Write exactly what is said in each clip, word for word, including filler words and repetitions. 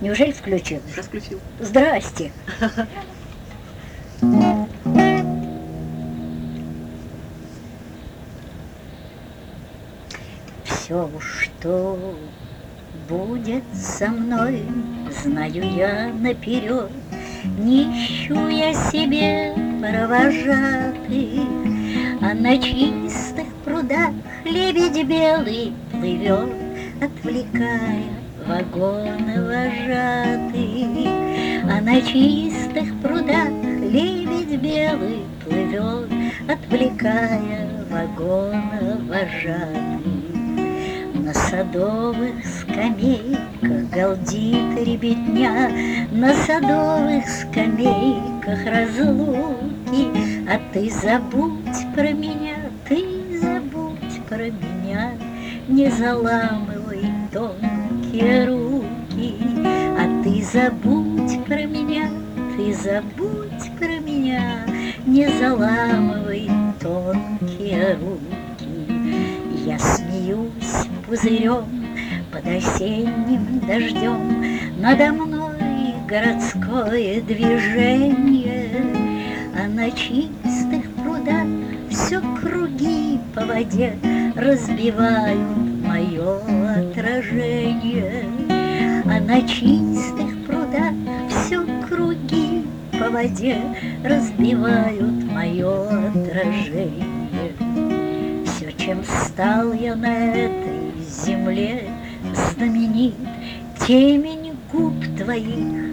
Неужели включил? Сейчас включил. Здрасте. Все, что будет со мной, знаю я наперед. Не ищу я себе провожатых, а на чистых прудах лебедь белый плывет, отвлекая вагоны вожатых. А на чистых прудах лебедь белый плывет, отвлекая вагоны вожатых. На садовых скамейках галдит ребятня, на садовых скамейках разлуки. А ты забудь про меня, ты забудь про меня, не заламывай тонкие руки. А ты забудь про меня, ты забудь про меня, не заламывай тонкие руки. Я смеюсь пузырем под осенним дождем, надо мной городское движение, а на чистых прудах все круги по воде разбивают мое отражение. А на чистых прудах все круги по воде разбивают мое отражение. Все, чем стал я на этой земле знаменит, темень губ твоих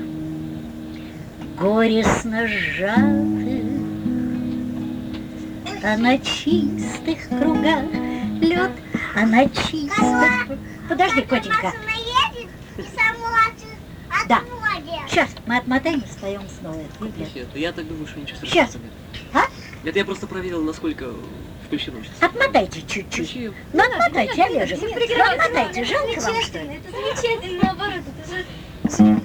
горестно сжатых, а на чистых кругах лед, а на чистых... Подожди, котенька. Да. Сейчас мы отмотаем и встаем снова. Нет, я так думаю, что ничего Сейчас. страшного нет. А? Это я просто проверил, насколько включено сейчас. Отмотайте чуть-чуть. Ну, отмотайте, Олежек. Ну, отмотайте, жалко вам, что ли? Это замечательно, наоборот, это же...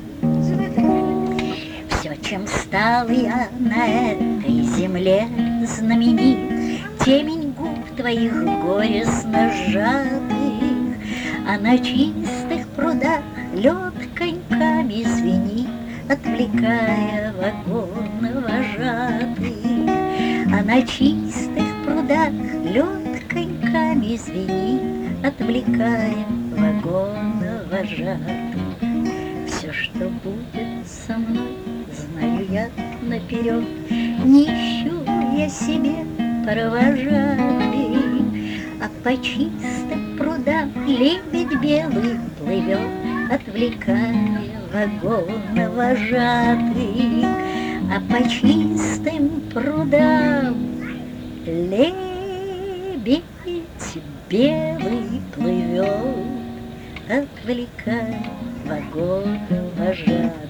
Все, чем стал я на этой земле знаменит, темень губ твоих горестно сжатых, а на чистых прудах лед коньками звенит, отвлекая вагоны вожатых. А на чистых прудах лед коньками звенит, отвлекая вагоны вожатых. Все, что будет со мной, знаю я наперед, не ищу я себе провожатых, а по чистым прудам лебедь белый плывет, отвлекая вагоны вожатых. А по чистым прудам лебедь белый плывет, отвлекая вагоны вожатых.